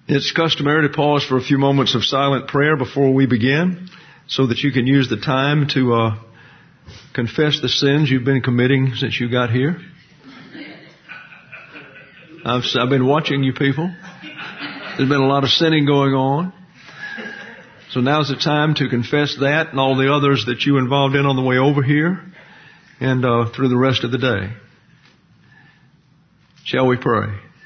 It's customary to pause for a few moments of silent prayer before we begin so that you can use the time to confess the sins you've been committing since you got here. I've been watching you people. There's been a lot of sinning going on. So now's the time to confess that and all the others that you involved in on the way over here and through the rest of the day. Shall we pray?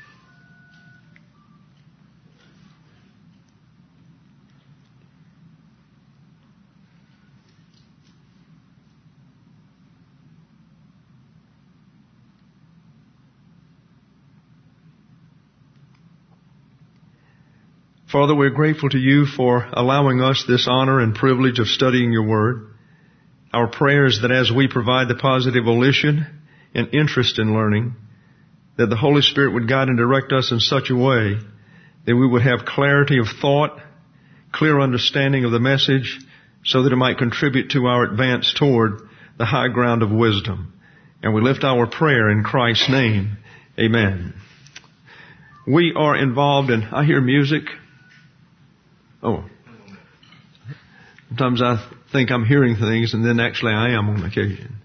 Father, we're grateful to you for allowing us this honor and privilege of studying your word. Our prayer is that as we provide the positive volition and interest in learning, that the Holy Spirit would guide and direct us in such a way that we would have clarity of thought, clear understanding of the message, so that it might contribute to our advance toward the high ground of wisdom. And we lift our prayer in Christ's name. Amen. We are involved in, I hear music. Oh, sometimes I think I'm hearing things and then actually I am on occasion.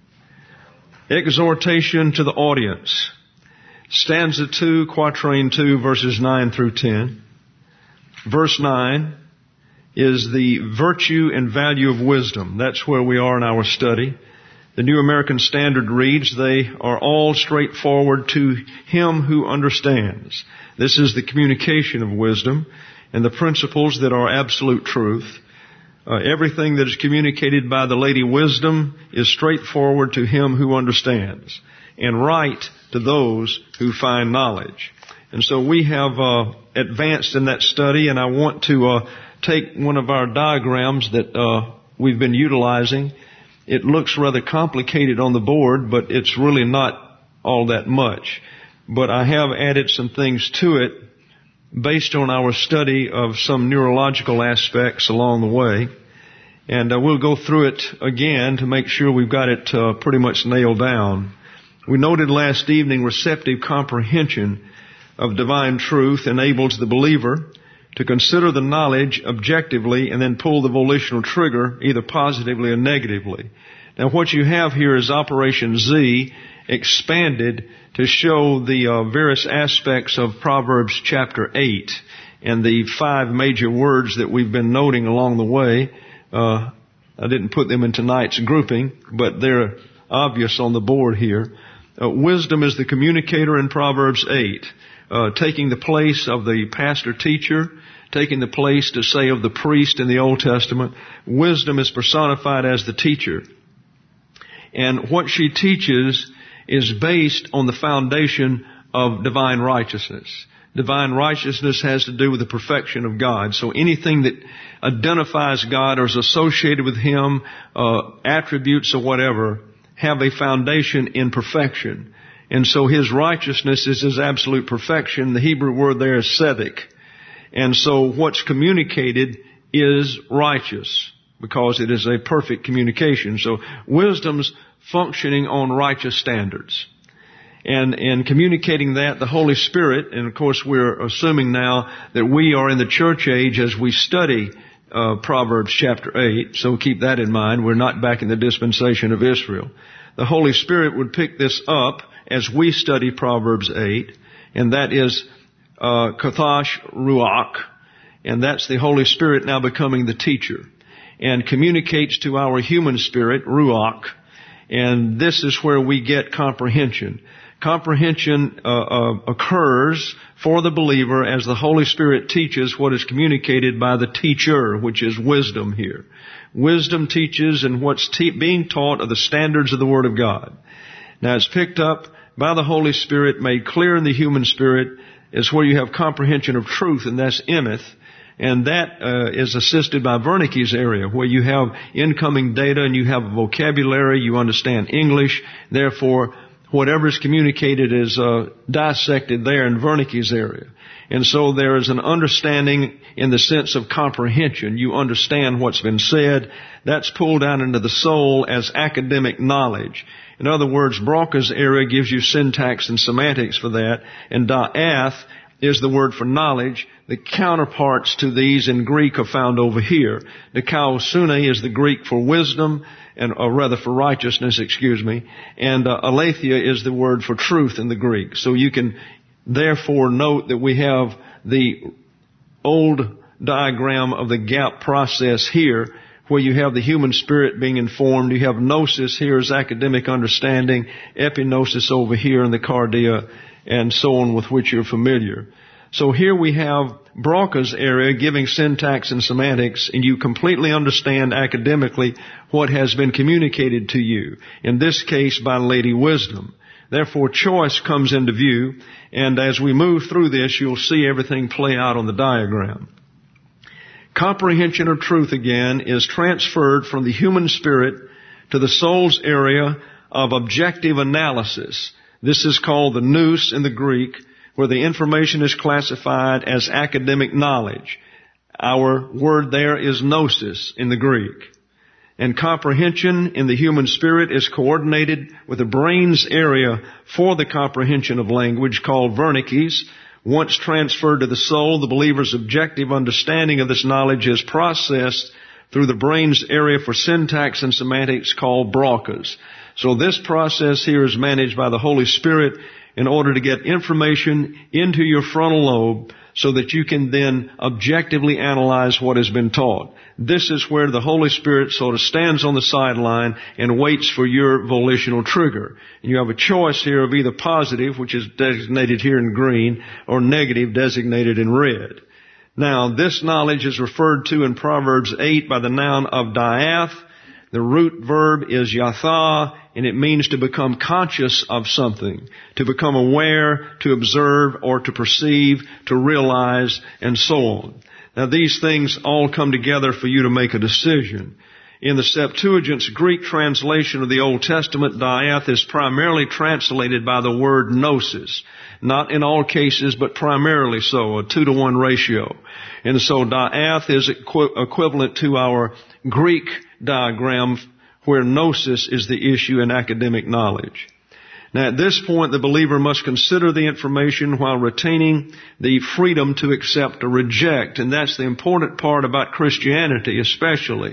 Exhortation to the audience. Stanza 2, quatrain 2, verses 9 through 10. Verse 9 is the virtue and value of wisdom. That's where we are in our study. The New American Standard reads, they are all straightforward to him who understands. This is the communication of wisdom and the principles that are absolute truth. Everything that is communicated by the Lady Wisdom is straightforward to him who understands, and right to those who find knowledge. And so we have advanced in that study, and I want to take one of our diagrams that we've been utilizing. It looks rather complicated on the board, but it's really not all that much. But I have added some things to it based on our study of some neurological aspects along the way. And we'll go through it again to make sure we've got it pretty much nailed down. We noted last evening receptive comprehension of divine truth enables the believer to consider the knowledge objectively and then pull the volitional trigger either positively or negatively. Now what you have here is Operation Z expanded to show the various aspects of Proverbs chapter 8 and the 5 major words that we've been noting along the way. I didn't put them in tonight's grouping, but they're obvious on the board here. Wisdom is the communicator in Proverbs 8, taking the place of the pastor-teacher, taking the place to say of the priest in the Old Testament. Wisdom is personified as the teacher. And what she teaches is based on the foundation of divine righteousness. Divine righteousness has to do with the perfection of God. So anything that identifies God or is associated with Him, attributes or whatever, have a foundation in perfection. And so His righteousness is His absolute perfection. The Hebrew word there is tzedek. And so what's communicated is righteous because it is a perfect communication. So wisdom's functioning on righteous standards. And in communicating that, the Holy Spirit, and of course we're assuming now that we are in the church age as we study Proverbs chapter 8, so keep that in mind. We're not back in the dispensation of Israel. The Holy Spirit would pick this up as we study Proverbs 8, and that is Kathash Ruach, and that's the Holy Spirit now becoming the teacher, and communicates to our human spirit, Ruach, and this is where we get comprehension. Comprehension occurs for the believer as the Holy Spirit teaches what is communicated by the teacher, which is wisdom here. Wisdom teaches, and what's being taught are the standards of the Word of God. Now it's picked up by the Holy Spirit, made clear in the human spirit, is where you have comprehension of truth, and that's emeth. And that is assisted by Wernicke's area, where you have incoming data and you have a vocabulary, you understand English, therefore whatever is communicated is dissected there in Wernicke's area. And so there is an understanding in the sense of comprehension. You understand what's been said. That's pulled down into the soul as academic knowledge. In other words, Broca's area gives you syntax and semantics for that, and da'ath is the word for knowledge. The counterparts to these in Greek are found over here. Dikaosune is the Greek for wisdom, or rather for righteousness, and aletheia is the word for truth in the Greek. So you can therefore note that we have the old diagram of the gap process here, where you have the human spirit being informed. You have gnosis here as academic understanding, epignosis over here in the cardia, and so on, with which you're familiar. So here we have Broca's area giving syntax and semantics, and you completely understand academically what has been communicated to you, in this case by Lady Wisdom. Therefore, choice comes into view, and as we move through this, you'll see everything play out on the diagram. Comprehension of truth, again, is transferred from the human spirit to the soul's area of objective analysis. This is called the nous in the Greek, where the information is classified as academic knowledge. Our word there is gnosis in the Greek. And comprehension in the human spirit is coordinated with the brain's area for the comprehension of language, called Wernicke's. Once transferred to the soul, the believer's objective understanding of this knowledge is processed through the brain's area for syntax and semantics, called Broca's. So this process here is managed by the Holy Spirit in order to get information into your frontal lobe so that you can then objectively analyze what has been taught. This is where the Holy Spirit sort of stands on the sideline and waits for your volitional trigger. And you have a choice here of either positive, which is designated here in green, or negative, designated in red. Now, this knowledge is referred to in Proverbs 8 by the noun of diath. The root verb is yatha, and it means to become conscious of something, to become aware, to observe, or to perceive, to realize, and so on. Now, these things all come together for you to make a decision. In the Septuagint's Greek translation of the Old Testament, diath is primarily translated by the word gnosis. Not in all cases, but primarily so, a 2-to-1 ratio. And so diath is equivalent to our Greek diagram, where gnosis is the issue in academic knowledge. Now, at this point, the believer must consider the information while retaining the freedom to accept or reject. And that's the important part about Christianity, especially.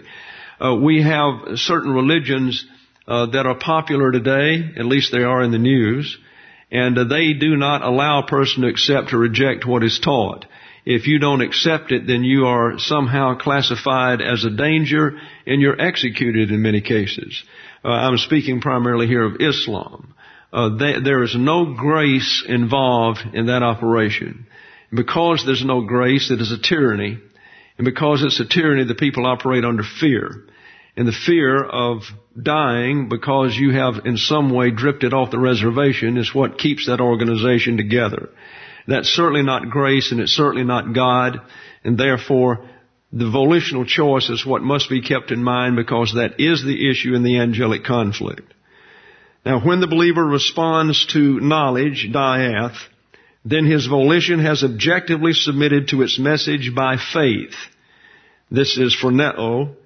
We have certain religions that are popular today, at least they are in the news, and they do not allow a person to accept or reject what is taught. If you don't accept it, then you are somehow classified as a danger, and you're executed in many cases. I'm speaking primarily here of Islam. There is no grace involved in that operation. Because there's no grace, it is a tyranny. And because it's a tyranny, the people operate under fear. And the fear of dying because you have in some way drifted off the reservation is what keeps that organization together. That's certainly not grace, and it's certainly not God, and therefore the volitional choice is what must be kept in mind, because that is the issue in the angelic conflict. Now, when the believer responds to knowledge, diath, then his volition has objectively submitted to its message by faith. This is phroneo.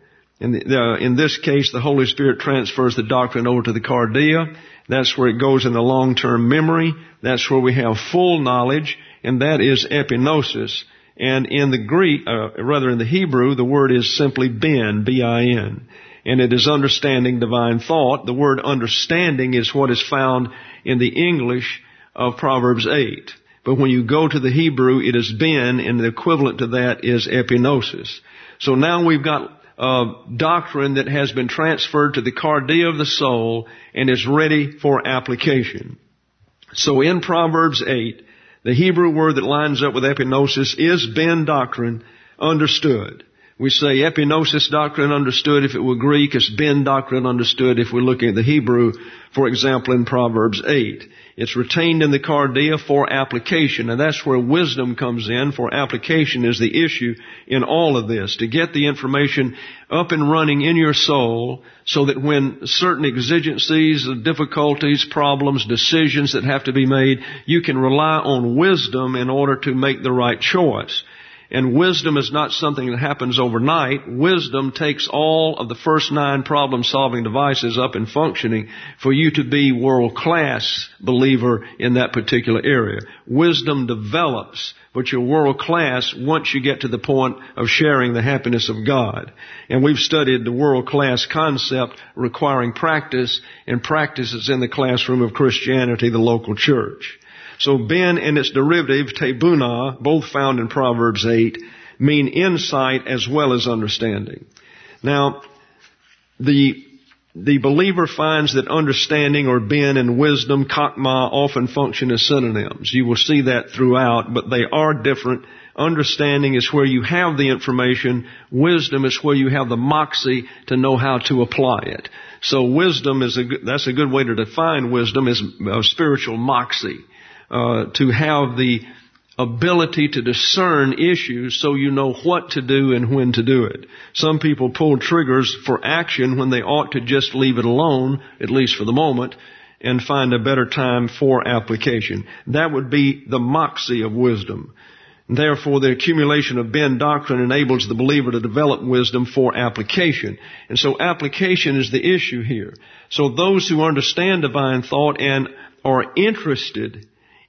In this case, the Holy Spirit transfers the doctrine over to the cardia. That's where it goes in the long-term memory. That's where we have full knowledge, and that is epignosis. And in the Greek, in the Hebrew, the word is simply bin, B-I-N. And it is understanding divine thought. The word understanding is what is found in the English of Proverbs 8. But when you go to the Hebrew, it is bin, and the equivalent to that is epignosis. So now we've got doctrine that has been transferred to the cardia of the soul and is ready for application. So in Proverbs 8, the Hebrew word that lines up with epignosis is bin doctrine, understood. We say epignosis doctrine understood if it were Greek. It's bin doctrine understood if we're looking at the Hebrew, for example, in Proverbs 8. It's retained in the cardia for application, and that's where wisdom comes in, for application is the issue in all of this, to get the information up and running in your soul so that when certain exigencies, difficulties, problems, decisions that have to be made, you can rely on wisdom in order to make the right choice. And wisdom is not something that happens overnight. Wisdom takes all of the first 9 problem-solving devices up and functioning for you to be world-class believer in that particular area. Wisdom develops, but you're world-class once you get to the point of sharing the happiness of God. And we've studied the world-class concept requiring practice, and practice is in the classroom of Christianity, the local church. So ben and its derivative, tebuna, both found in Proverbs 8, mean insight as well as understanding. Now, the believer finds that understanding or ben and wisdom, chokmah, often function as synonyms. You will see that throughout, but they are different. Understanding is where you have the information. Wisdom is where you have the moxie to know how to apply it. So wisdom that's a good way to define wisdom, is a spiritual moxie. To have the ability to discern issues so you know what to do and when to do it. Some people pull triggers for action when they ought to just leave it alone, at least for the moment, and find a better time for application. That would be the moxie of wisdom. Therefore, the accumulation of Ben doctrine enables the believer to develop wisdom for application. And so application is the issue here. So those who understand divine thought and are interested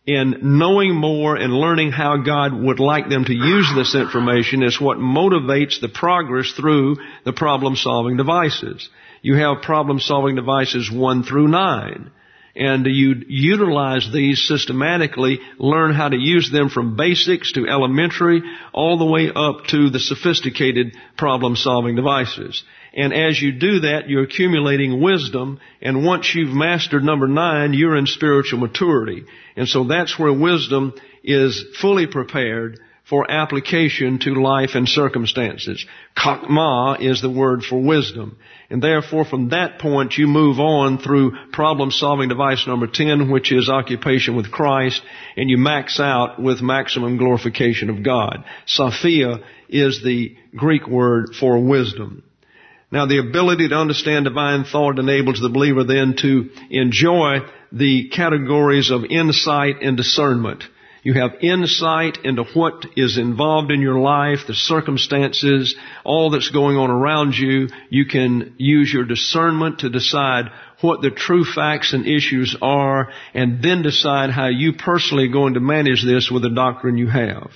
in knowing more and learning how God would like them to use this information is what motivates the progress through the problem-solving devices. You have problem-solving devices 1 through 9. And you utilize these systematically, learn how to use them from basics to elementary, all the way up to the sophisticated problem-solving devices. And as you do that, you're accumulating wisdom, and once you've mastered number 9, you're in spiritual maturity. And so that's where wisdom is fully prepared for application to life and circumstances. Chokmah is the word for wisdom. And therefore, from that point, you move on through problem-solving device number 10, which is occupation with Christ, and you max out with maximum glorification of God. Sophia is the Greek word for wisdom. Now, the ability to understand divine thought enables the believer then to enjoy the categories of insight and discernment. You have insight into what is involved in your life, the circumstances, all that's going on around you. You can use your discernment to decide what the true facts and issues are, and then decide how you personally are going to manage this with the doctrine you have.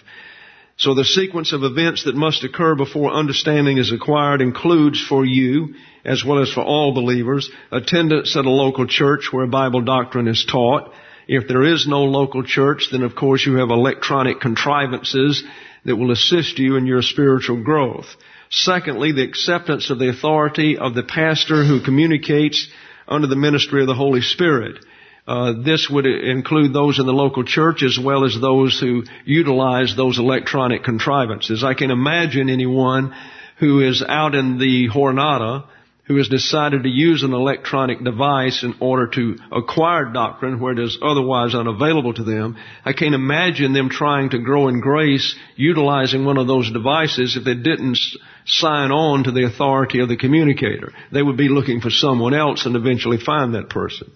So the sequence of events that must occur before understanding is acquired includes for you, as well as for all believers, attendance at a local church where Bible doctrine is taught. If there is no local church, then of course you have electronic contrivances that will assist you in your spiritual growth. Secondly, the acceptance of the authority of the pastor who communicates under the ministry of the Holy Spirit. This would include those in the local church as well as those who utilize those electronic contrivances. I can imagine anyone who is out in the Jornada who has decided to use an electronic device in order to acquire doctrine where it is otherwise unavailable to them. I can't imagine them trying to grow in grace utilizing one of those devices if they didn't sign on to the authority of the communicator. They would be looking for someone else and eventually find that person.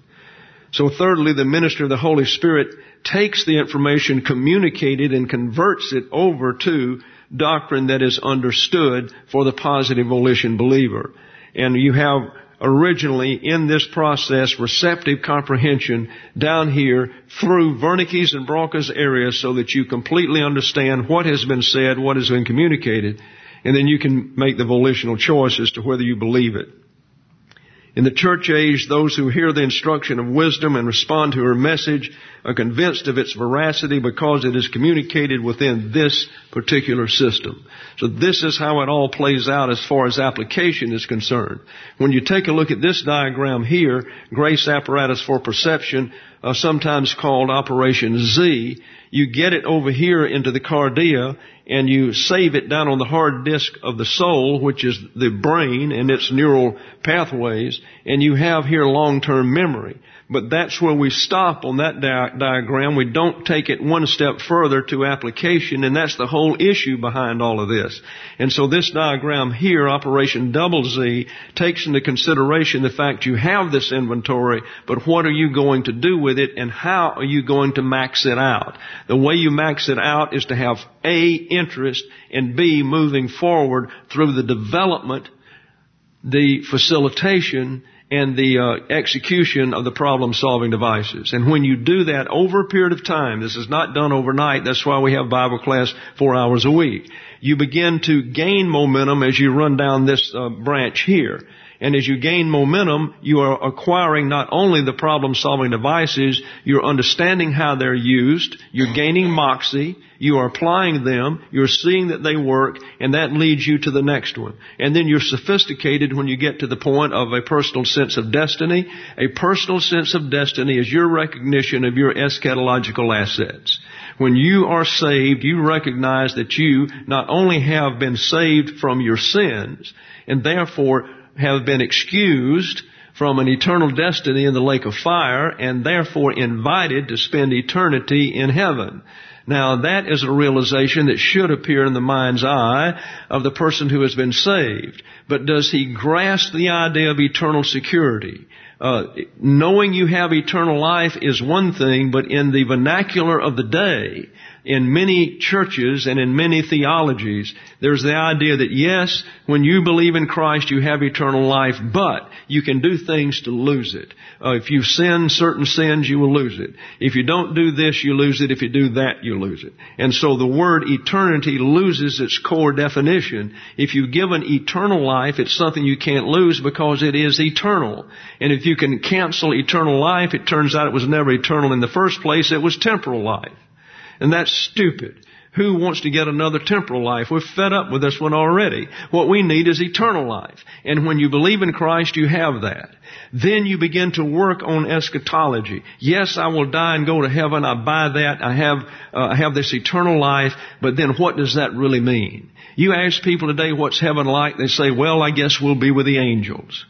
So thirdly, the minister of the Holy Spirit takes the information communicated and converts it over to doctrine that is understood for the positive volition believer. And you have originally in this process receptive comprehension down here through Wernicke's and Broca's areas so that you completely understand what has been said, what has been communicated, and then you can make the volitional choice as to whether you believe it. In the church age, those who hear the instruction of wisdom and respond to her message are convinced of its veracity because it is communicated within this particular system. So this is how it all plays out as far as application is concerned. When you take a look at this diagram here, grace apparatus for perception, sometimes called Operation Z, you get it over here into the cardia and you save it down on the hard disk of the soul, which is the brain and its neural pathways, and you have here long-term memory. But that's where we stop on that diagram. We don't take it one step further to application, and that's the whole issue behind all of this. And so this diagram here, Operation Double Z, takes into consideration the fact you have this inventory, but what are you going to do with it, and how are you going to max it out? The way you max it out is to have A, interest, and B, moving forward through the development, the facilitation, and the execution of the problem-solving devices. And when you do that over a period of time, this is not done overnight, that's why we have Bible class 4 hours a week. You begin to gain momentum as you run down this branch here. And as you gain momentum, you are acquiring not only the problem-solving devices, you're understanding how they're used, you're gaining moxie, you are applying them, you're seeing that they work, and that leads you to the next one. And then you're sophisticated when you get to the point of a personal sense of destiny. A personal sense of destiny is your recognition of your eschatological assets. When you are saved, you recognize that you not only have been saved from your sins, and therefore have been excused from an eternal destiny in the lake of fire, and therefore invited to spend eternity in heaven. Now that is a realization that should appear in the mind's eye of the person who has been saved. But does he grasp the idea of eternal security? Knowing you have eternal life is one thing, but in the vernacular of the day, in many churches and in many theologies, there's the idea that yes, when you believe in Christ, you have eternal life, but you can do things to lose it. If you sin certain sins, you will lose it. If you don't do this, you lose it. If you do that, you lose it. And so the word eternity loses its core definition. If you've given eternal life, it's something you can't lose because it is eternal. And if you can cancel eternal life, it turns out it was never eternal in the first place. It was temporal life. And that's stupid. Who wants to get another temporal life? We're fed up with this one already. What we need is eternal life. And when you believe in Christ, you have that. Then you begin to work on eschatology. Yes, I will die and go to heaven. I buy that. I have this eternal life. But then what does that really mean? You ask people today, what's heaven like? They say, well, I guess we'll be with the angels.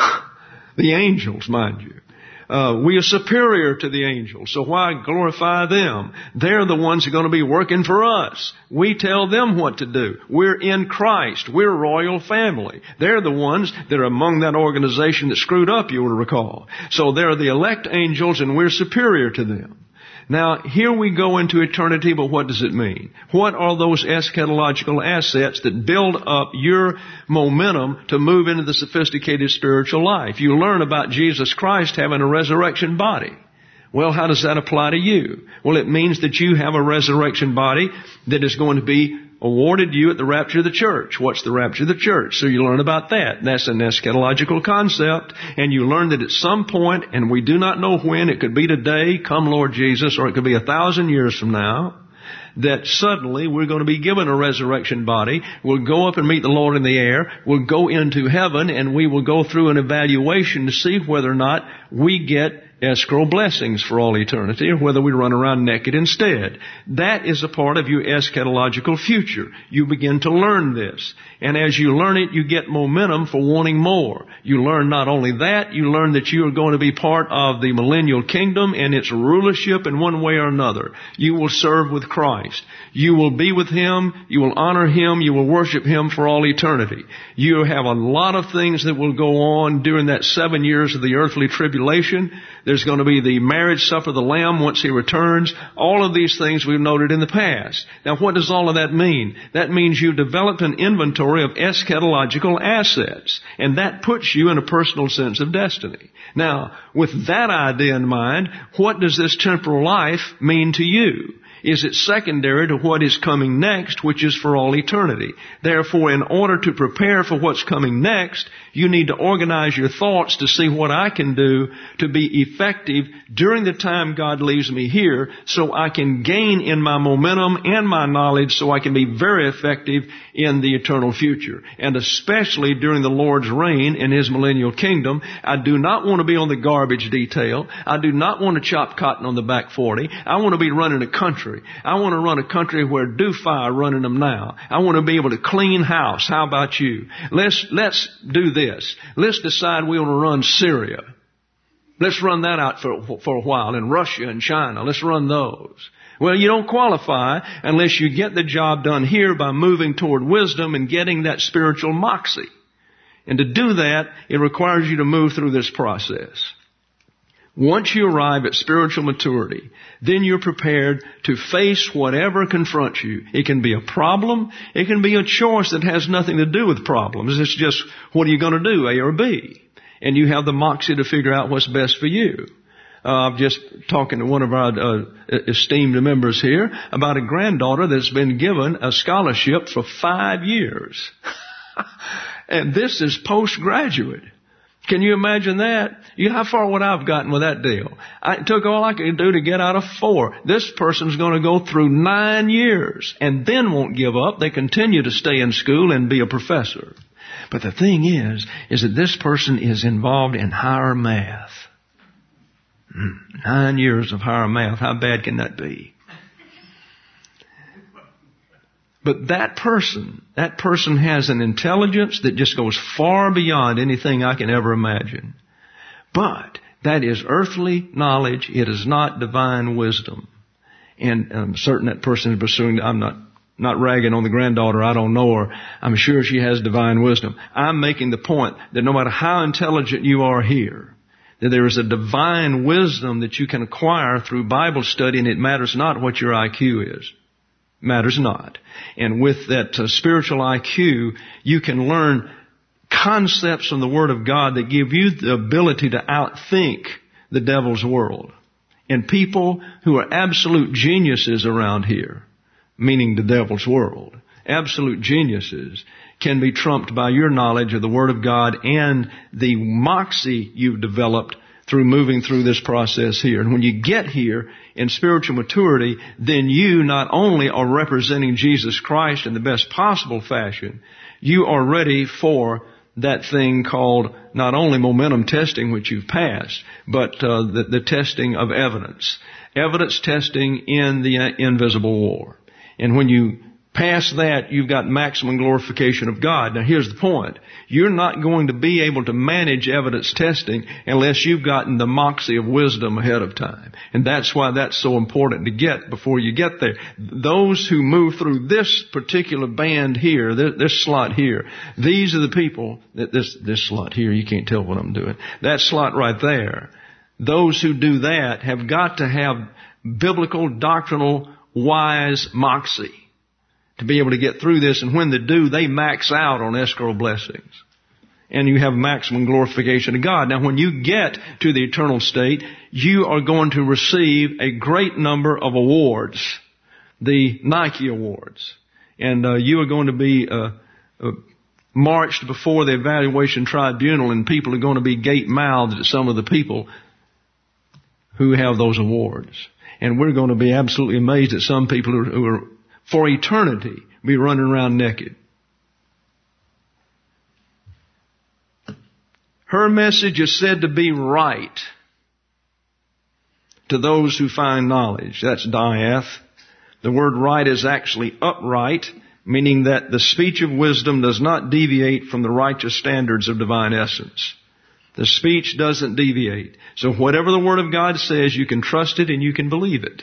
The angels, mind you. We are superior to the angels, so why glorify them? They're the ones who are going to be working for us. We tell them what to do. We're in Christ. We're royal family. They're the ones that are among that organization that screwed up, you will recall. So they're the elect angels, and we're superior to them. Now, here we go into eternity, but what does it mean? What are those eschatological assets that build up your momentum to move into the sophisticated spiritual life? You learn about Jesus Christ having a resurrection body. Well, how does that apply to you? Well, it means that you have a resurrection body that is going to be awarded you at the rapture of the church. What's the rapture of the church? So you learn about that. That's an eschatological concept. And you learn that at some point, and we do not know when, it could be today, come Lord Jesus, or it could be 1,000 years from now, that suddenly we're going to be given a resurrection body. We'll go up and meet the Lord in the air. We'll go into heaven, and we will go through an evaluation to see whether or not we get escrow blessings for all eternity, or whether we run around naked instead. That is a part of your eschatological future. You begin to learn this. And as you learn it, you get momentum for wanting more. You learn not only that, you learn that you are going to be part of the millennial kingdom and its rulership in one way or another. You will serve with Christ. You will be with Him. You will honor Him. You will worship Him for all eternity. You have a lot of things that will go on during that 7 years of the earthly tribulation. There's going to be the marriage supper of the Lamb once He returns. All of these things we've noted in the past. Now, what does all of that mean? That means you've developed an inventory of eschatological assets. And that puts you in a personal sense of destiny. Now, with that idea in mind, what does this temporal life mean to you? Is it secondary to what is coming next, which is for all eternity? Therefore, in order to prepare for what's coming next, you need to organize your thoughts to see what I can do to be effective during the time God leaves me here, so I can gain in my momentum and my knowledge, so I can be very effective in the eternal future. And especially during the Lord's reign in His millennial kingdom, I do not want to be on the garbage detail. I do not want to chop cotton on the back 40. I want to be running a country. I want to run a country where Dufy are running them now. I want to be able to clean house. How about you? Let's do this. Let's decide we want to run Syria. Let's run that out for a while. In Russia and China, let's run those. Well, you don't qualify unless you get the job done here by moving toward wisdom and getting that spiritual moxie. And to do that, it requires you to move through this process. Once you arrive at spiritual maturity, then you're prepared to face whatever confronts you. It can be a problem. It can be a choice that has nothing to do with problems. It's just, what are you going to do, A or B? And you have the moxie to figure out what's best for you. I'm just talking to one of our esteemed members here about a granddaughter that's been given a scholarship for 5 years. And this is postgraduate. Can you imagine that? How far would I have gotten with that deal? It took all I could do to get out of 4. This person's going to go through 9 years and then won't give up. They continue to stay in school and be a professor. But the thing is that this person is involved in higher math. 9 years of higher math. How bad can that be? But that person has an intelligence that just goes far beyond anything I can ever imagine. But that is earthly knowledge. It is not divine wisdom. And I'm certain that person is pursuing, I'm not ragging on the granddaughter. I don't know her. I'm sure she has divine wisdom. I'm making the point that no matter how intelligent you are here, that there is a divine wisdom that you can acquire through Bible study, and it matters not what your IQ is. Matters not. And with that spiritual IQ, you can learn concepts from the Word of God that give you the ability to outthink the devil's world. And people who are absolute geniuses around here, meaning the devil's world, absolute geniuses, can be trumped by your knowledge of the Word of God and the moxie you've developed through moving through this process here. And when you get here in spiritual maturity, then you not only are representing Jesus Christ in the best possible fashion, you are ready for that thing called not only momentum testing, which you've passed, but the testing of evidence. Evidence testing in the invisible war. And when you pass that, you've got maximum glorification of God. Now here's the point. You're not going to be able to manage evidence testing unless you've gotten the moxie of wisdom ahead of time. And that's why that's so important to get before you get there. Those who move through this particular band here, this slot here, these are the people, this slot here, you can't tell what I'm doing. That slot right there. Those who do that have got to have biblical, doctrinal, wise moxie to be able to get through this. And when they do, they max out on escrow blessings. And you have maximum glorification of God. Now, when you get to the eternal state, you are going to receive a great number of awards. The Nike Awards. And you are going to be marched before the evaluation tribunal, and people are going to be gape-mouthed at some of the people who have those awards. And we're going to be absolutely amazed at some people who are for eternity be running around naked. Her message is said to be right to those who find knowledge. That's diath. The word right is actually upright, meaning that the speech of wisdom does not deviate from the righteous standards of divine essence. The speech doesn't deviate. So whatever the Word of God says, you can trust it and you can believe it.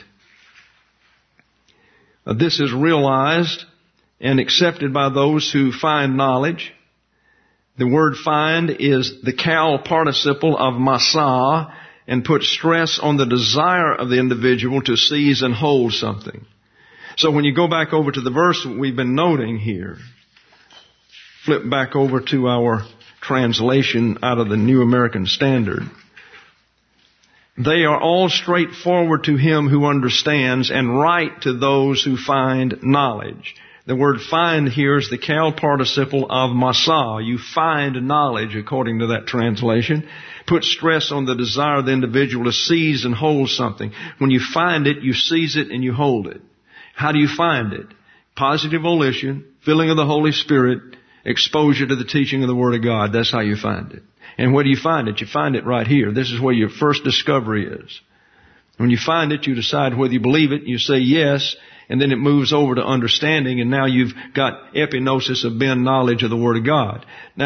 This is realized and accepted by those who find knowledge. The word find is the cal participle of masa and puts stress on the desire of the individual to seize and hold something. So when you go back over to the verse we've been noting here, flip back over to our translation out of the New American Standard. They are all straightforward to him who understands and right to those who find knowledge. The word find here is the cal participle of masa. You find knowledge according to that translation. Put stress on the desire of the individual to seize and hold something. When you find it, you seize it and you hold it. How do you find it? Positive volition, filling of the Holy Spirit, exposure to the teaching of the Word of God. That's how you find it. And where do you find it? You find it right here. This is where your first discovery is. When you find it, you decide whether you believe it. You say yes, and then it moves over to understanding, and now you've got epignosis of Ben knowledge of the Word of God. Now,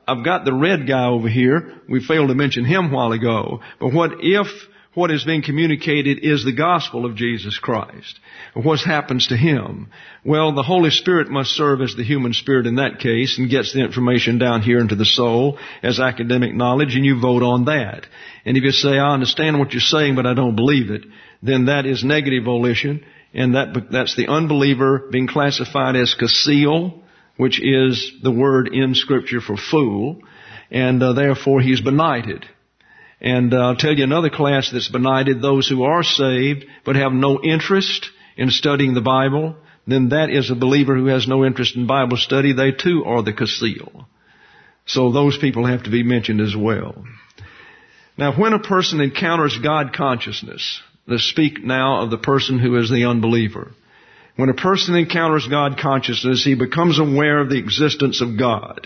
I've got the red guy over here. We failed to mention him a while ago. But what if what is being communicated is the gospel of Jesus Christ? What happens to him? Well, the Holy Spirit must serve as the human spirit in that case and gets the information down here into the soul as academic knowledge, and you vote on that. And if you say, I understand what you're saying, but I don't believe it, then that is negative volition, and that's the unbeliever being classified as kasil, which is the word in Scripture for fool, and therefore he's benighted. And I'll tell you another class that's benighted, those who are saved but have no interest in studying the Bible. Then that is a believer who has no interest in Bible study. They too are the kasil. So those people have to be mentioned as well. Now, when a person encounters God consciousness, let's speak now of the person who is the unbeliever. When a person encounters God consciousness, he becomes aware of the existence of God.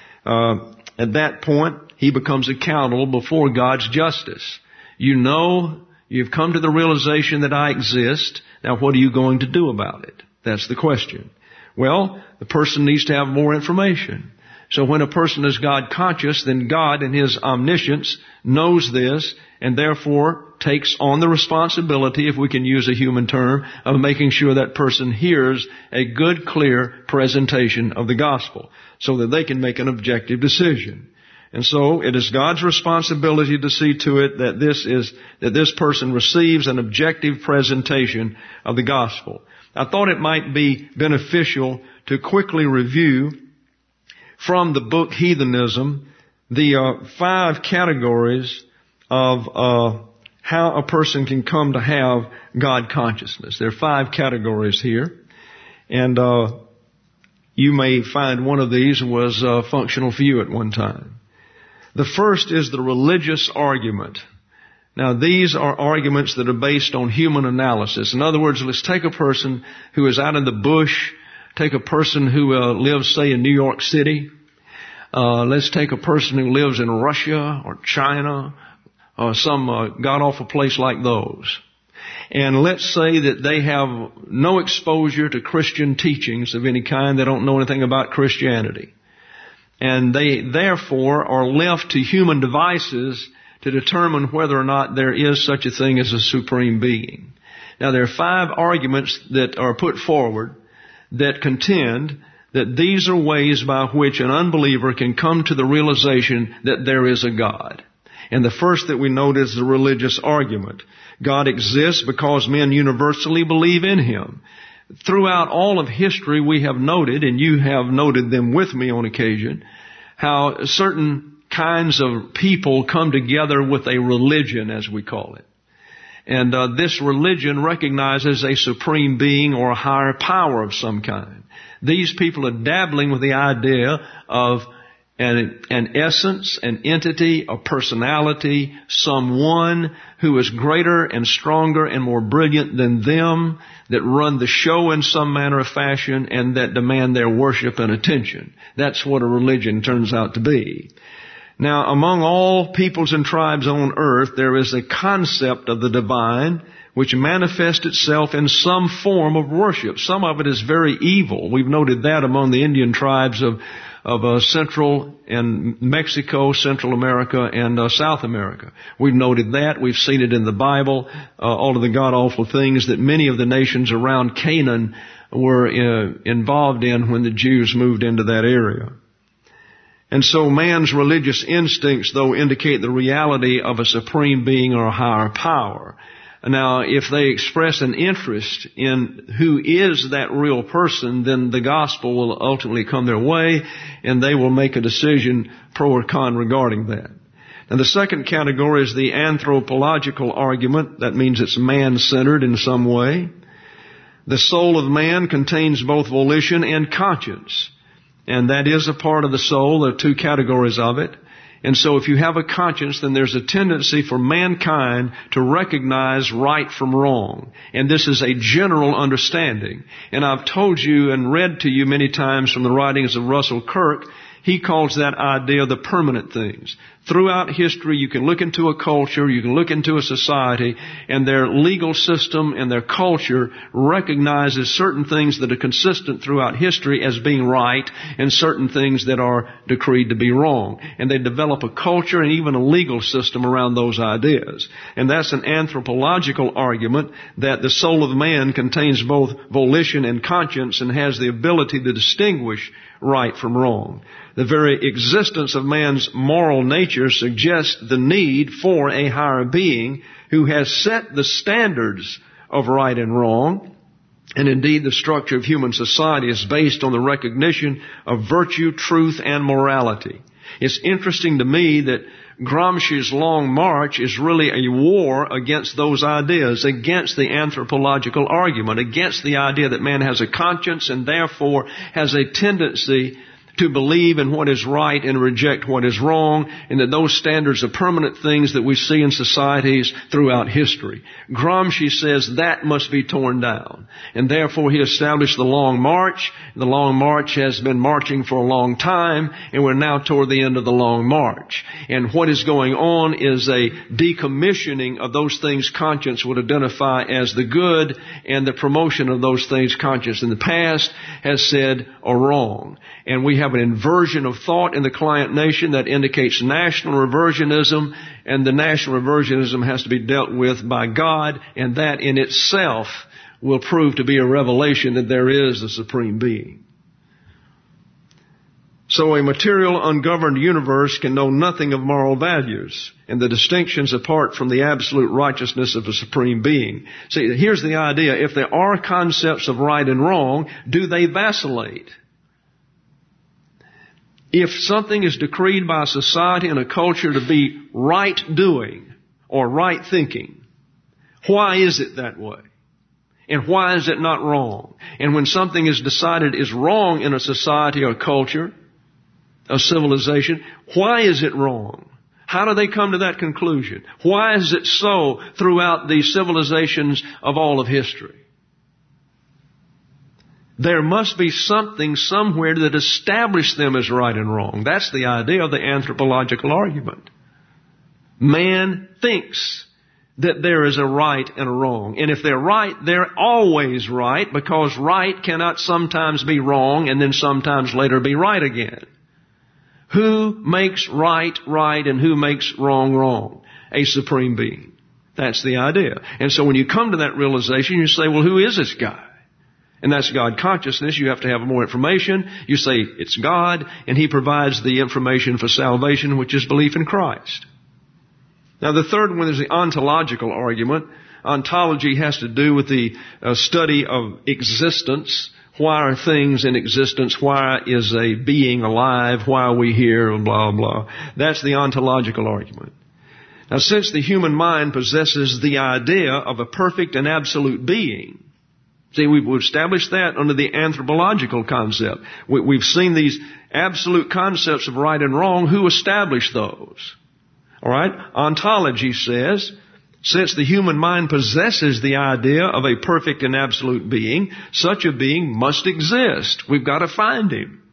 At that point, he becomes accountable before God's justice. You know, you've come to the realization that I exist. Now, what are you going to do about it? That's the question. Well, the person needs to have more information. So when a person is God conscious, then God in His omniscience knows this and therefore takes on the responsibility, if we can use a human term, of making sure that person hears a good, clear presentation of the gospel so that they can make an objective decision. And so it is God's responsibility to see to it that this person receives an objective presentation of the gospel. I thought it might be beneficial to quickly review from the book Heathenism the 5 categories of how a person can come to have God consciousness. There are 5 categories here, and you may find one of these was functional for you at one time. The first is the religious argument. Now, these are arguments that are based on human analysis. In other words, let's take a person who is out in the bush, take a person who lives, say, in New York City. Let's take a person who lives in Russia or China or some god-awful place like those. And let's say that they have no exposure to Christian teachings of any kind. They don't know anything about Christianity. And they, therefore, are left to human devices to determine whether or not there is such a thing as a supreme being. Now, there are 5 arguments that are put forward that contend that these are ways by which an unbeliever can come to the realization that there is a God. And the first that we note is the religious argument. God exists because men universally believe in Him. Throughout all of history, we have noted, and you have noted them with me on occasion, how certain kinds of people come together with a religion, as we call it. And this religion recognizes a supreme being or a higher power of some kind. These people are dabbling with the idea of an essence, an entity, a personality, someone who is greater and stronger and more brilliant than them, that run the show in some manner of fashion and that demand their worship and attention. That's what a religion turns out to be. Now, among all peoples and tribes on earth, there is a concept of the divine which manifests itself in some form of worship. Some of it is very evil. We've noted that among the Indian tribes of Central and Mexico, Central America, and South America. We've noted that. We've seen it in the Bible, all of the god-awful things that many of the nations around Canaan were involved in when the Jews moved into that area. And so man's religious instincts, though, indicate the reality of a supreme being or a higher power. Now, if they express an interest in who is that real person, then the gospel will ultimately come their way, and they will make a decision pro or con regarding that. Now, the second category is the anthropological argument. That means it's man-centered in some way. The soul of man contains both volition and conscience, and that is a part of the soul. There are 2 categories of it. And so if you have a conscience, then there's a tendency for mankind to recognize right from wrong. And this is a general understanding. And I've told you and read to you many times from the writings of Russell Kirk, he calls that idea the permanent things. Throughout history, you can look into a culture, you can look into a society, and their legal system and their culture recognizes certain things that are consistent throughout history as being right and certain things that are decreed to be wrong. And they develop a culture and even a legal system around those ideas. And that's an anthropological argument that the soul of man contains both volition and conscience and has the ability to distinguish right from wrong. The very existence of man's moral nature suggests the need for a higher being who has set the standards of right and wrong. And indeed, the structure of human society is based on the recognition of virtue, truth, and morality. It's interesting to me that Gramsci's Long March is really a war against those ideas, against the anthropological argument, against the idea that man has a conscience and therefore has a tendency to believe in what is right and reject what is wrong, and that those standards are permanent things that we see in societies throughout history. Gramsci says that must be torn down, and therefore he established the Long March. The Long March has been marching for a long time, and we're now toward the end of the Long March. And what is going on is a decommissioning of those things conscience would identify as the good, and the promotion of those things conscience in the past has said are wrong. And we have an inversion of thought in the client nation that indicates national reversionism, and the national reversionism has to be dealt with by God, and that in itself will prove to be a revelation that there is a supreme being. So a material, ungoverned universe can know nothing of moral values and the distinctions apart from the absolute righteousness of a supreme being. See, here's the idea. If there are concepts of right and wrong, do they vacillate? If something is decreed by society and a culture to be right doing or right thinking, why is it that way? And why is it not wrong? And when something is decided is wrong in a society or culture, a civilization, why is it wrong? How do they come to that conclusion? Why is it so throughout the civilizations of all of history? There must be something somewhere that established them as right and wrong. That's the idea of the anthropological argument. Man thinks that there is a right and a wrong. And if they're right, they're always right, because right cannot sometimes be wrong and then sometimes later be right again. Who makes right right and who makes wrong wrong? A supreme being. That's the idea. And so when you come to that realization, you say, well, who is this guy? And that's God consciousness. You have to have more information. You say it's God, and He provides the information for salvation, which is belief in Christ. Now the third one is the ontological argument. Ontology has to do with the study of existence. Why are things in existence? Why is a being alive? Why are we here? And blah, blah. That's the ontological argument. Now, since the human mind possesses the idea of a perfect and absolute being, see, we've established that under the anthropological concept. We've seen these absolute concepts of right and wrong. Who established those? All right? Ontology says, since the human mind possesses the idea of a perfect and absolute being, such a being must exist. We've got to find him.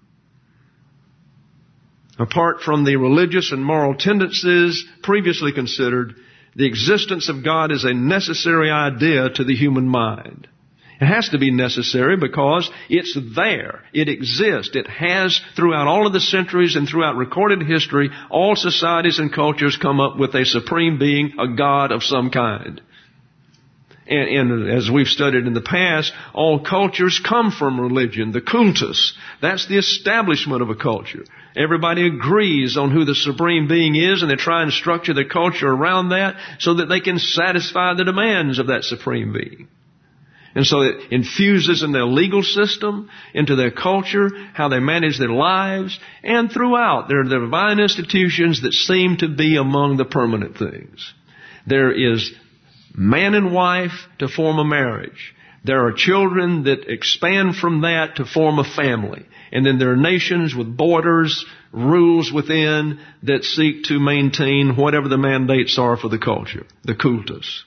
Apart from the religious and moral tendencies previously considered, the existence of God is a necessary idea to the human mind. It has to be necessary because it's there. It exists. It has, throughout all of the centuries and throughout recorded history, all societies and cultures come up with a supreme being, a God of some kind. And as we've studied in the past, all cultures come from religion, the cultus. That's the establishment of a culture. Everybody agrees on who the supreme being is, and they try and structure their culture around that so that they can satisfy the demands of that supreme being. And so it infuses in their legal system, into their culture, how they manage their lives, and throughout. There are divine institutions that seem to be among the permanent things. There is man and wife to form a marriage. There are children that expand from that to form a family. And then there are nations with borders, rules within that seek to maintain whatever the mandates are for the culture, the cultus.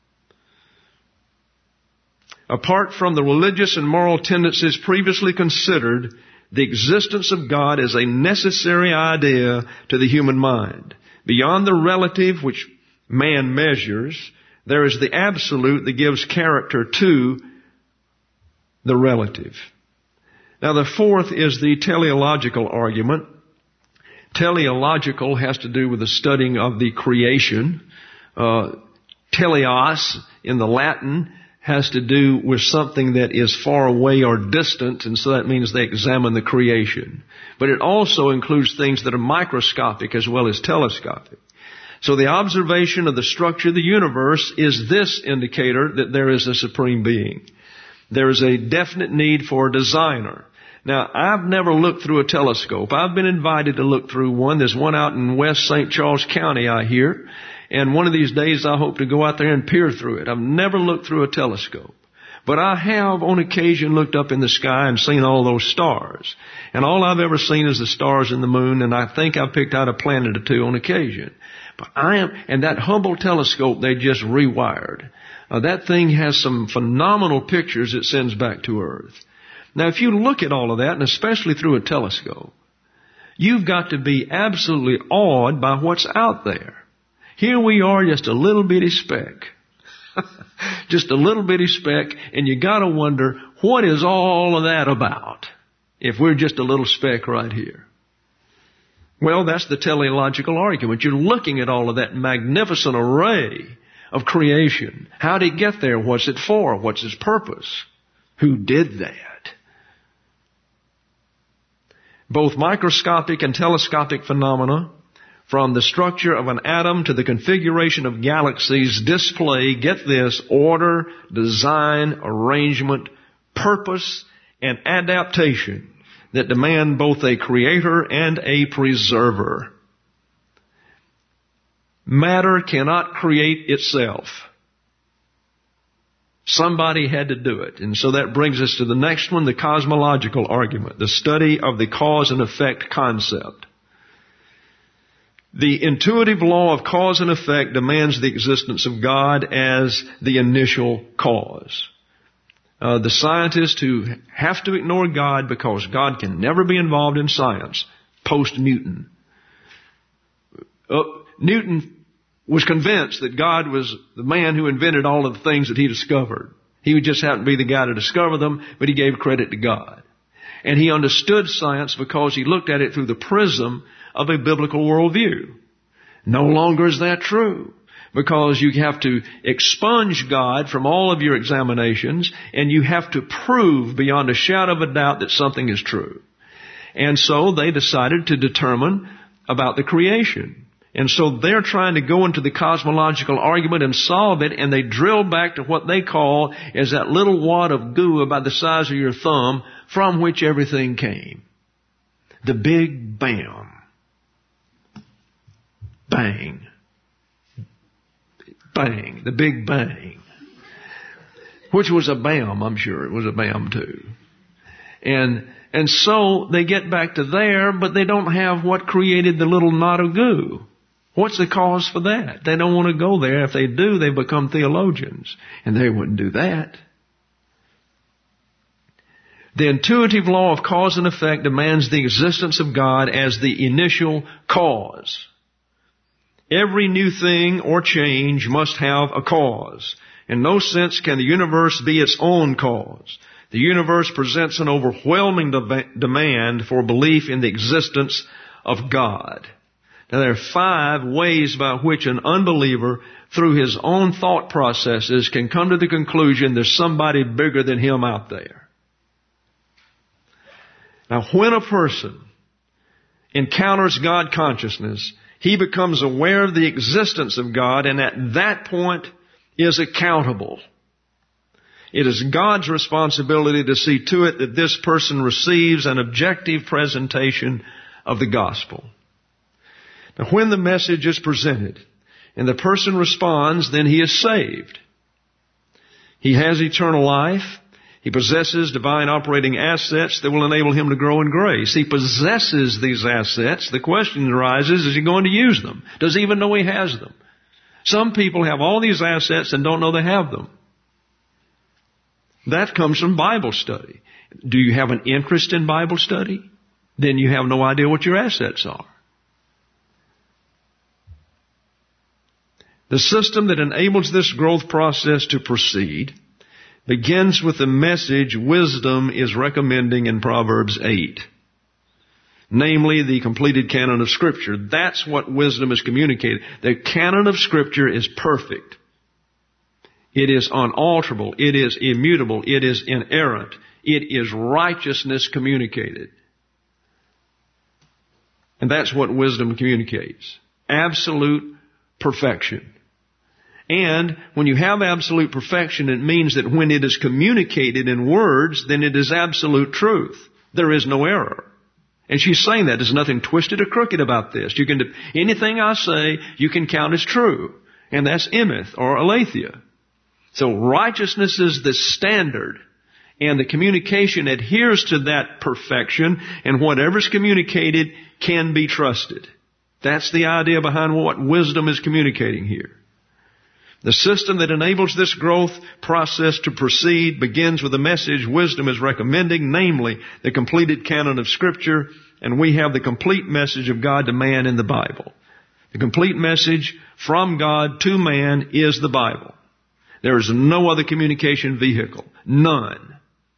Apart from the religious and moral tendencies previously considered, the existence of God is a necessary idea to the human mind. Beyond the relative which man measures, there is the absolute that gives character to the relative. Now the fourth is the teleological argument. Teleological has to do with the studying of the creation. Teleos in the Latin has to do with something that is far away or distant, and so that means they examine the creation. But it also includes things that are microscopic as well as telescopic. So the observation of the structure of the universe is this indicator that there is a supreme being. There is a definite need for a designer. Now, I've never looked through a telescope. I've been invited to look through one. There's one out in West St. Charles County, I hear. And one of these days I hope to go out there and peer through it. I've never looked through a telescope. But I have on occasion looked up in the sky and seen all those stars. And all I've ever seen is the stars and the moon, and I think I've picked out a planet or two on occasion. But and that Hubble telescope they just rewired. That thing has some phenomenal pictures it sends back to Earth. Now if you look at all of that, and especially through a telescope, you've got to be absolutely awed by what's out there. Here we are, just a little bitty speck. Just a little bitty speck, and you gotta wonder, what is all of that about? If we're just a little speck right here. Well, that's the teleological argument. You're looking at all of that magnificent array of creation. How did it get there? What's it for? What's its purpose? Who did that? Both microscopic and telescopic phenomena, from the structure of an atom to the configuration of galaxies, display, get this, order, design, arrangement, purpose, and adaptation that demand both a creator and a preserver. Matter cannot create itself. Somebody had to do it. And so that brings us to the next one, the cosmological argument, the study of the cause and effect concept. The intuitive law of cause and effect demands the existence of God as the initial cause. The scientists who have to ignore God because God can never be involved in science, post-Newton. Newton was convinced that God was the man who invented all of the things that he discovered. He would just happen to be the guy to discover them, but he gave credit to God. And he understood science because he looked at it through the prism of a biblical worldview. No longer is that true, because you have to expunge God from all of your examinations, and you have to prove beyond a shadow of a doubt that something is true. And so they decided to determine about the creation. And so they're trying to go into the cosmological argument and solve it, and they drill back to what they call is that little wad of goo about the size of your thumb from which everything came. The Big Bam. Bang. Bang. The Big Bang. Which was a bam, I'm sure. It was a bam too. And so they get back to there, but they don't have what created the little knot of goo. What's the cause for that? They don't want to go there. If they do, they become theologians. And they wouldn't do that. The intuitive law of cause and effect demands the existence of God as the initial cause. Every new thing or change must have a cause. In no sense can the universe be its own cause. The universe presents an overwhelming demand for belief in the existence of God. Now there are 5 ways by which an unbeliever, through his own thought processes, can come to the conclusion there's somebody bigger than him out there. Now when a person encounters God consciousness, he becomes aware of the existence of God, and at that point is accountable. It is God's responsibility to see to it that this person receives an objective presentation of the gospel. Now, when the message is presented and the person responds, then he is saved. He has eternal life. He possesses divine operating assets that will enable him to grow in grace. He possesses these assets. The question arises, is he going to use them? Does he even know he has them? Some people have all these assets and don't know they have them. That comes from Bible study. Do you have an interest in Bible study? Then you have no idea what your assets are. The system that enables this growth process to proceed begins with the message wisdom is recommending in Proverbs 8. Namely, the completed canon of Scripture. That's what wisdom is communicated. The canon of Scripture is perfect. It is unalterable. It is immutable. It is inerrant. It is righteousness communicated. And that's what wisdom communicates. Absolute perfection. And when you have absolute perfection, it means that when it is communicated in words, then it is absolute truth. There is no error. And she's saying that there's nothing twisted or crooked about this. Anything I say, you can count as true. And that's emeth or aletheia. So righteousness is the standard. And the communication adheres to that perfection. And whatever's communicated can be trusted. That's the idea behind what wisdom is communicating here. The system that enables this growth process to proceed begins with a message wisdom is recommending, namely the completed canon of Scripture, and we have the complete message of God to man in the Bible. The complete message from God to man is the Bible. There is no other communication vehicle. None.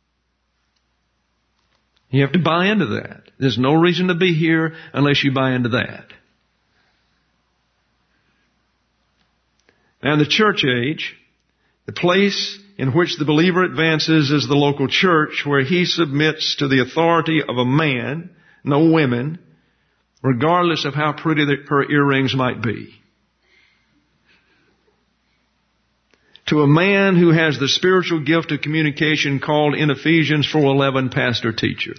You have to buy into that. There's no reason to be here unless you buy into that. Now, in the church age, the place in which the believer advances is the local church, where he submits to the authority of a man, no women, regardless of how pretty her earrings might be. To a man who has the spiritual gift of communication called in Ephesians 4:11 pastor-teacher.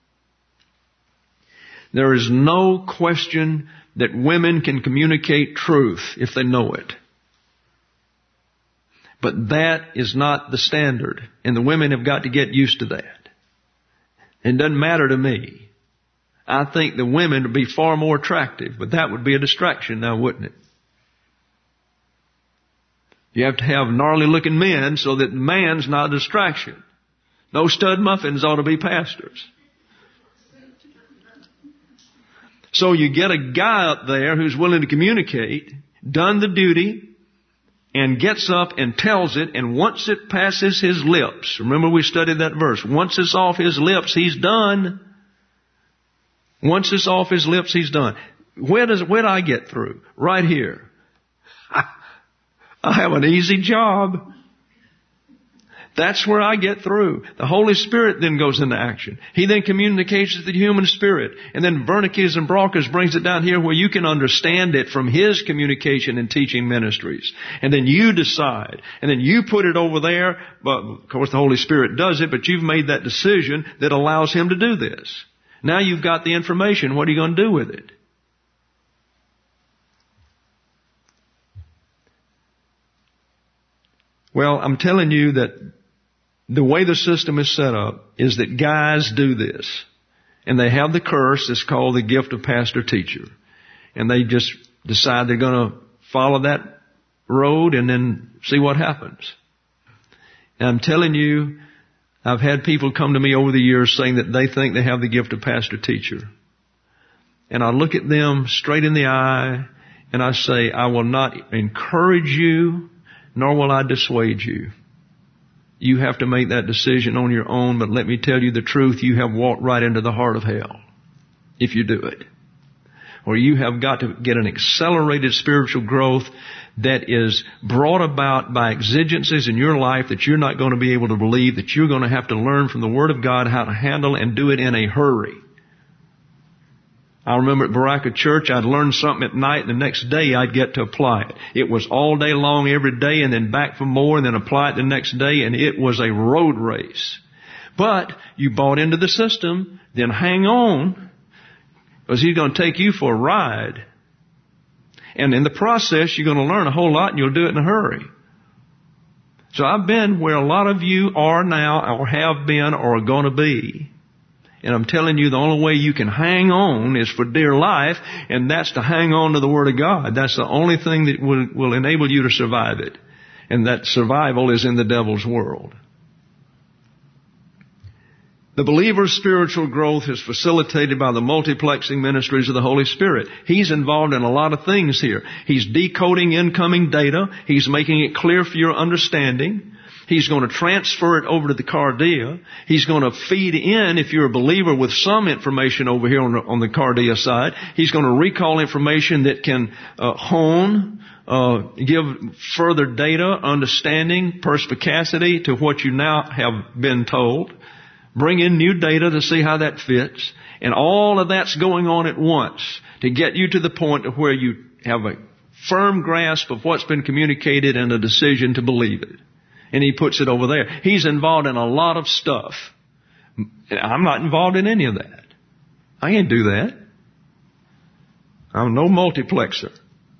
There is no question that women can communicate truth if they know it. But that is not the standard. And the women have got to get used to that. It doesn't matter to me. I think the women would be far more attractive, but that would be a distraction now, wouldn't it? You have to have gnarly looking men so that man's not a distraction. No stud muffins ought to be pastors. So you get a guy up there who's willing to communicate, done the duty, and gets up and tells it, and once it passes his lips, remember we studied that verse, once it's off his lips, he's done. Once it's off his lips, he's done. Where do I get through? Right here. I have an easy job. That's where I get through. The Holy Spirit then goes into action. He then communicates with the human spirit. And then Wernicke's and Brockers brings it down here where you can understand it from his communication and teaching ministries. And then you decide. And then you put it over there. But of course the Holy Spirit does it, but you've made that decision that allows him to do this. Now you've got the information. What are you going to do with it? Well, I'm telling you that the way the system is set up is that guys do this. And they have the curse. It's called the gift of pastor-teacher. And they just decide they're going to follow that road and then see what happens. And I'm telling you, I've had people come to me over the years saying that they think they have the gift of pastor-teacher. And I look at them straight in the eye and I say, I will not encourage you, nor will I dissuade you. You have to make that decision on your own, but let me tell you the truth, you have walked right into the heart of hell if you do it. Or you have got to get an accelerated spiritual growth that is brought about by exigencies in your life that you're not going to be able to believe, that you're going to have to learn from the Word of God how to handle and do it in a hurry. I remember at Baraka Church, I'd learn something at night, and the next day I'd get to apply it. It was all day long every day, and then back for more, and then apply it the next day, and it was a road race. But you bought into the system, then hang on, because he's going to take you for a ride. And in the process, you're going to learn a whole lot, and you'll do it in a hurry. So I've been where a lot of you are now, or have been, or are going to be. And I'm telling you, the only way you can hang on is for dear life, and that's to hang on to the Word of God. That's the only thing that will enable you to survive it. And that survival is in the devil's world. The believer's spiritual growth is facilitated by the multiplexing ministries of the Holy Spirit. He's involved in a lot of things here. He's decoding incoming data. He's making it clear for your understanding. He's going to transfer it over to the cardia. He's going to feed in, if you're a believer, with some information over here on the cardia side. He's going to recall information that can give further data, understanding, perspicacity to what you now have been told. Bring in new data to see how that fits. And all of that's going on at once to get you to the point of where you have a firm grasp of what's been communicated and a decision to believe it. And he puts it over there. He's involved in a lot of stuff. I'm not involved in any of that. I can't do that. I'm no multiplexer.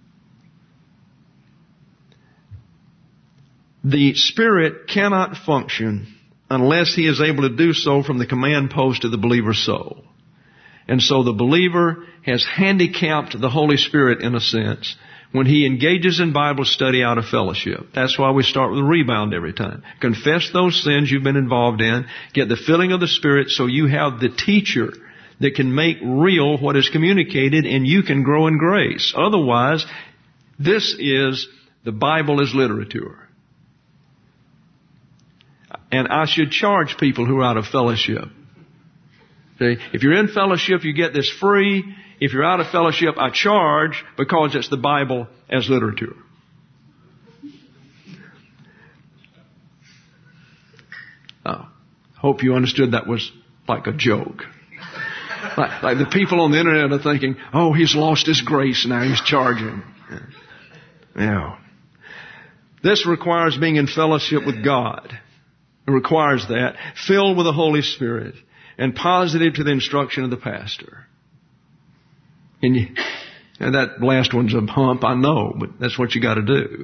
The Spirit cannot function unless he is able to do so from the command post of the believer's soul. And so the believer has handicapped the Holy Spirit in a sense when he engages in Bible study out of fellowship. That's why we start with a rebound every time. Confess those sins you've been involved in. Get the filling of the Spirit so you have the teacher that can make real what is communicated and you can grow in grace. Otherwise, the Bible is literature. And I should charge people who are out of fellowship. See, if you're in fellowship, you get this free. If you're out of fellowship, I charge because it's the Bible as literature. Hope you understood that was like a joke. Like the people on the internet are thinking, oh, he's lost his grace now, he's charging. Yeah. This requires being in fellowship with God. It requires that, filled with the Holy Spirit, and positive to the instruction of the pastor. And that last one's a hump, I know, but that's what you got to do.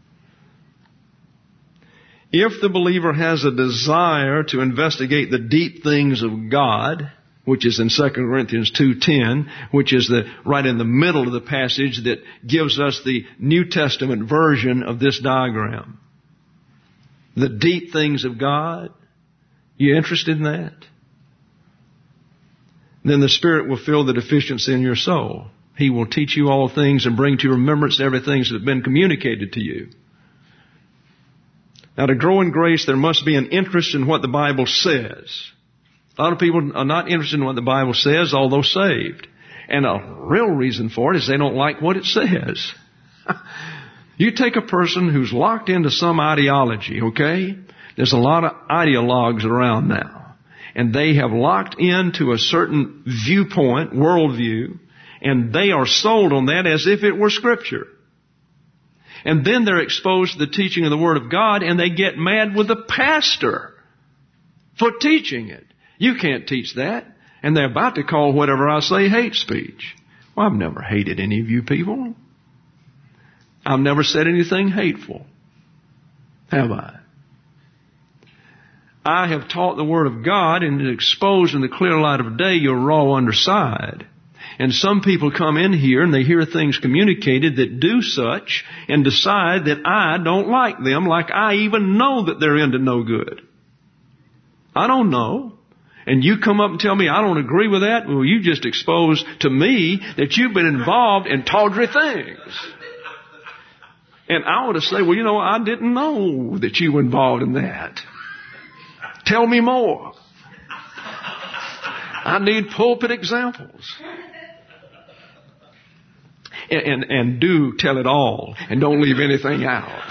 If the believer has a desire to investigate the deep things of God, which is in 2 Corinthians 2:10, which is right in the middle of the passage that gives us the New Testament version of this diagram. The deep things of God. You interested in that? Then the Spirit will fill the deficiency in your soul. He will teach you all things and bring to your remembrance everything that has been communicated to you. Now, to grow in grace, there must be an interest in what the Bible says. A lot of people are not interested in what the Bible says, although saved. And a real reason for it is they don't like what it says. You take a person who's locked into some ideology, okay? There's a lot of ideologues around now. And they have locked into a certain viewpoint, worldview, and they are sold on that as if it were Scripture. And then they're exposed to the teaching of the Word of God, and they get mad with the pastor for teaching it. You can't teach that. And they're about to call whatever I say hate speech. Well, I've never hated any of you people. I've never said anything hateful. Have I? I have taught the Word of God and exposed in the clear light of day your raw underside. And some people come in here and they hear things communicated that do such and decide that I don't like them, like I even know that they're into no good. I don't know. And you come up and tell me I don't agree with that, well, you just exposed to me that you've been involved in tawdry things. And I want to say, well, you know, I didn't know that you were involved in that. Tell me more. I need pulpit examples. And do tell it all. And don't leave anything out.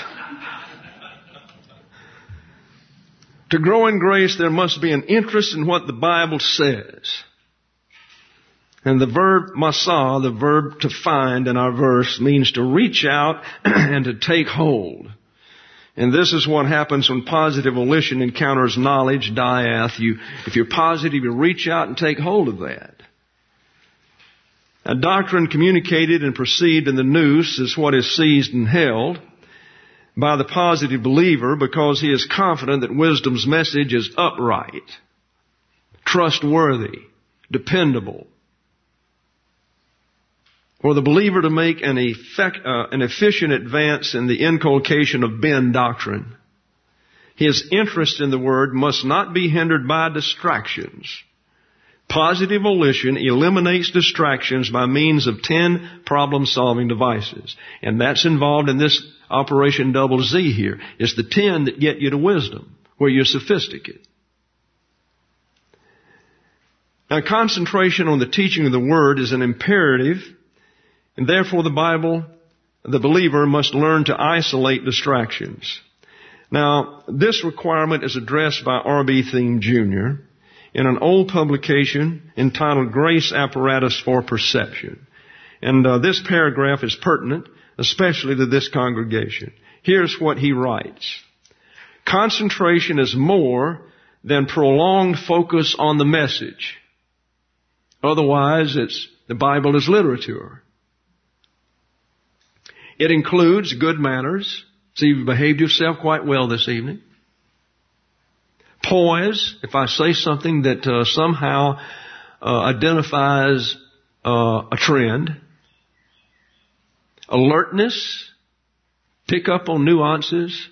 To grow in grace, there must be an interest in what the Bible says. And the verb masa, the verb to find in our verse, means to reach out and to take hold. And this is what happens when positive volition encounters knowledge, diath. If you're positive, you reach out and take hold of that. A doctrine communicated and perceived in the nous is what is seized and held by the positive believer because he is confident that wisdom's message is upright, trustworthy, dependable. For the believer to make an efficient advance in the inculcation of Ben doctrine, His interest in the Word must not be hindered by distractions. Positive volition eliminates distractions by means of 10 problem-solving devices. And that's involved in this Operation Double Z here. It's the 10 that get you to wisdom, where you're sophisticated. Now, concentration on the teaching of the Word is an imperative, and therefore the believer must learn to isolate distractions. Now, this requirement is addressed by R.B. Thieme, Jr. in an old publication entitled Grace Apparatus for Perception. And this paragraph is pertinent, especially to this congregation. Here's what he writes. Concentration is more than prolonged focus on the message. Otherwise, the Bible is literature. It includes good manners. So you've behaved yourself quite well this evening. Poise, if I say something that somehow identifies a trend. Alertness, pick up on nuances.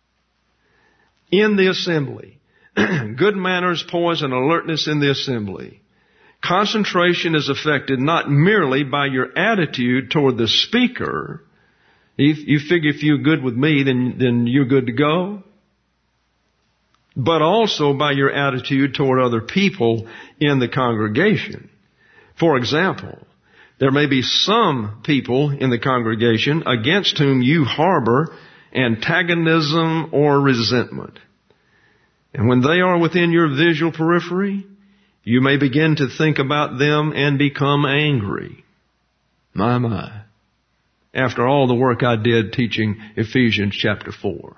In the assembly. Good manners, poise, and alertness in the assembly. Concentration is affected not merely by your attitude toward the speaker. You figure if you're good with me, then you're good to go. But also by your attitude toward other people in the congregation. For example, there may be some people in the congregation against whom you harbor antagonism or resentment. And when they are within your visual periphery, you may begin to think about them and become angry. My. After all the work I did teaching Ephesians chapter 4.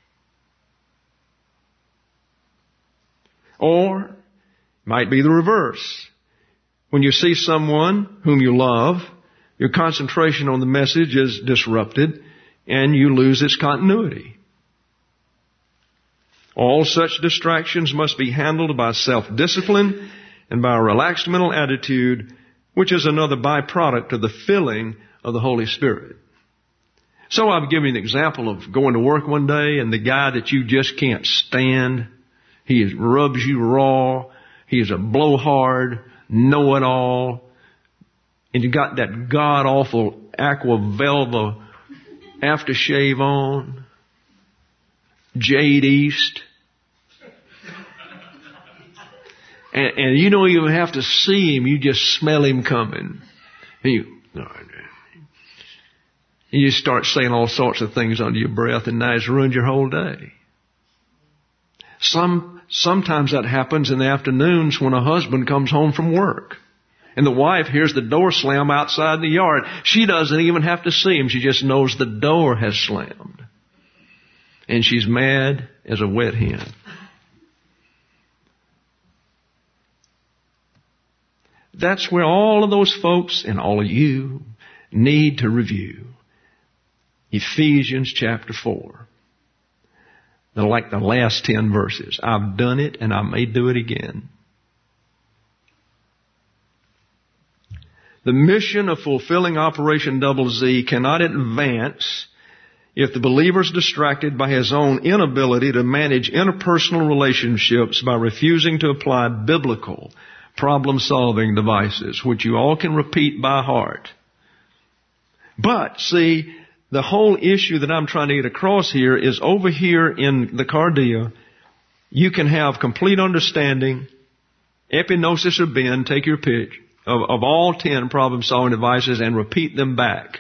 Or, might be the reverse. When you see someone whom you love, your concentration on the message is disrupted and you lose its continuity. All such distractions must be handled by self-discipline and by a relaxed mental attitude, which is another byproduct of the filling of the Holy Spirit. So I've given you an example of going to work one day and the guy that you just can't stand, he rubs you raw, he is a blowhard, know-it-all, and you got that god-awful Aqua Velva aftershave on, Jade East, and you don't even have to see him, you just smell him coming. And you start saying all sorts of things under your breath, and now it's ruined your whole day. Sometimes that happens in the afternoons when a husband comes home from work. And the wife hears the door slam outside the yard. She doesn't even have to see him. She just knows the door has slammed. And she's mad as a wet hen. That's where all of those folks and all of you need to review. Ephesians chapter 4. They're like the last 10 verses. I've done it and I may do it again. The mission of fulfilling Operation Double Z cannot advance if the believer is distracted by his own inability to manage interpersonal relationships by refusing to apply biblical problem-solving devices, which you all can repeat by heart. But, see, the whole issue that I'm trying to get across here is over here in the cardia, you can have complete understanding, epignosis or bend, take your pick, of all 10 problem-solving devices and repeat them back.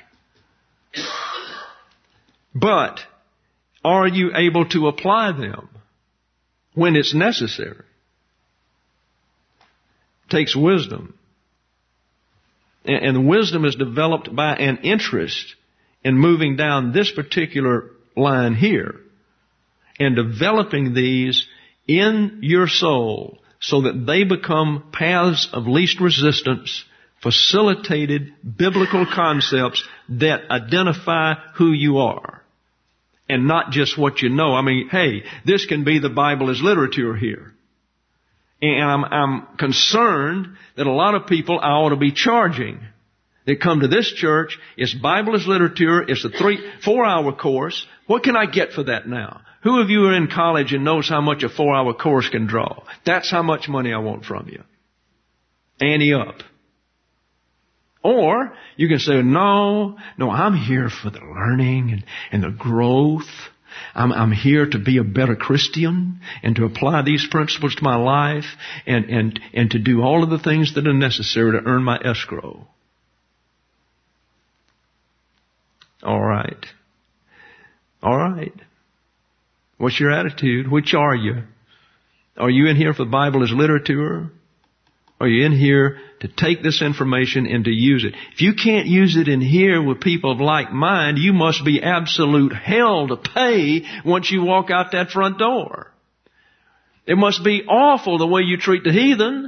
But, are you able to apply them when it's necessary? It takes wisdom. And wisdom is developed by an interest in moving down this particular line here and developing these in your soul so that they become paths of least resistance, facilitated biblical concepts that identify who you are and not just what you know. I mean, hey, this can be the Bible as literature here. And I'm concerned that a lot of people I ought to be charging. They come to this church, it's Bible as literature, it's a 4-hour course, What can I get for that now? Who of you are in college and knows how much a 4-hour course can draw? That's how much money I want from you. Ante up. Or you can say, no, I'm here for the learning and the growth. I'm here to be a better Christian and to apply these principles to my life and to do all of the things that are necessary to earn my escrow. All right. What's your attitude? Which are you? Are you in here for the Bible as literature? Are you in here to take this information and to use it? If you can't use it in here with people of like mind, you must be absolute hell to pay once you walk out that front door. It must be awful the way you treat the heathen.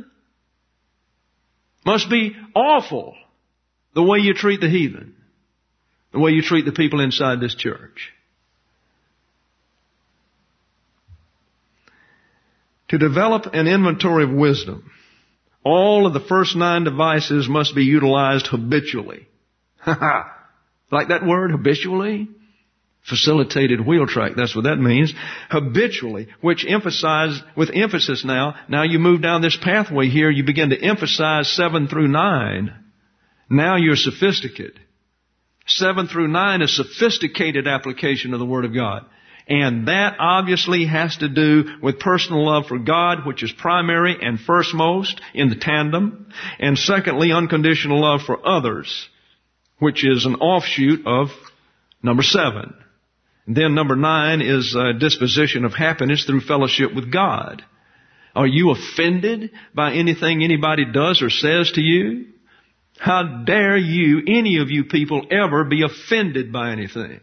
Must be awful the way you treat the heathen. The way you treat the people inside this church. To develop an inventory of wisdom, all of the first 9 devices must be utilized habitually. Like that word, habitually? Facilitated wheel track, that's what that means. Habitually, which with emphasis now you move down this pathway here, you begin to emphasize 7 through 9. Now you're sophisticated. 7 through 9 is sophisticated application of the Word of God. And that obviously has to do with personal love for God, which is primary and firstmost in the tandem. And secondly, unconditional love for others, which is an offshoot of number 7. And then number 9 is a disposition of happiness through fellowship with God. Are you offended by anything anybody does or says to you? How dare you, any of you people, ever be offended by anything?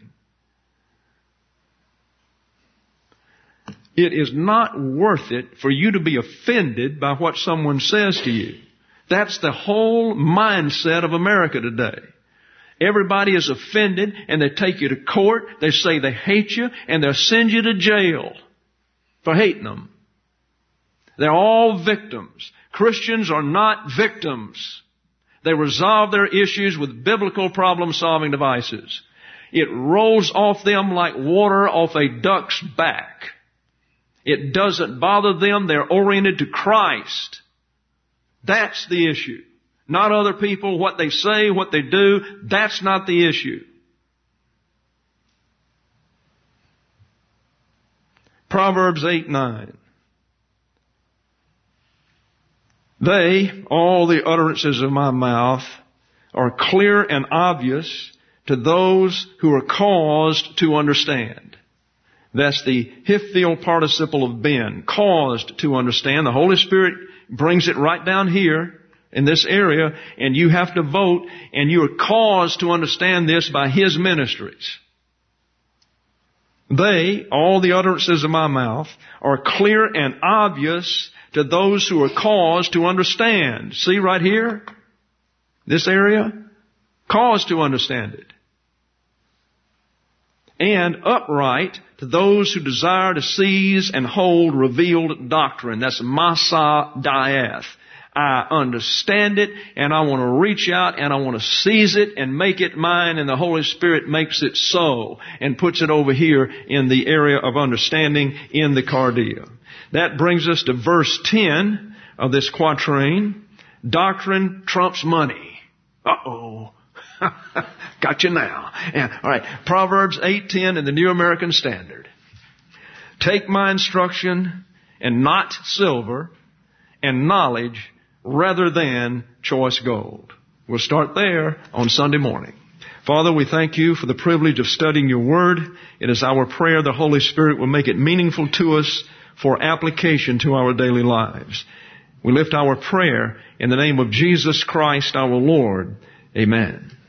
It is not worth it for you to be offended by what someone says to you. That's the whole mindset of America today. Everybody is offended and they take you to court. They say they hate you and they'll send you to jail for hating them. They're all victims. Christians are not victims. They resolve their issues with biblical problem-solving devices. It rolls off them like water off a duck's back. It doesn't bother them. They're oriented to Christ. That's the issue. Not other people, what they say, what they do. That's not the issue. Proverbs 8:9. They, all the utterances of my mouth, are clear and obvious to those who are caused to understand. That's the Hifthil participle of been, caused to understand. The Holy Spirit brings it right down here in this area, and you have to vote, and you are caused to understand this by His ministries. They, all the utterances of my mouth, are clear and obvious to those who are caused to understand. See right here? This area? Caused to understand it. And upright to those who desire to seize and hold revealed doctrine. That's Masa Diath. I understand it, and I want to reach out, and I want to seize it and make it mine, and the Holy Spirit makes it so, and puts it over here in the area of understanding in the cardia. That brings us to verse 10 of this quatrain. Doctrine trumps money. Uh-oh. Got you now. And, all right. Proverbs 8:10 in the New American Standard. Take my instruction and not silver, and knowledge rather than choice gold. We'll start there on Sunday morning. Father, we thank you for the privilege of studying your word. It is our prayer the Holy Spirit will make it meaningful to us for application to our daily lives. We lift our prayer in the name of Jesus Christ our Lord. Amen.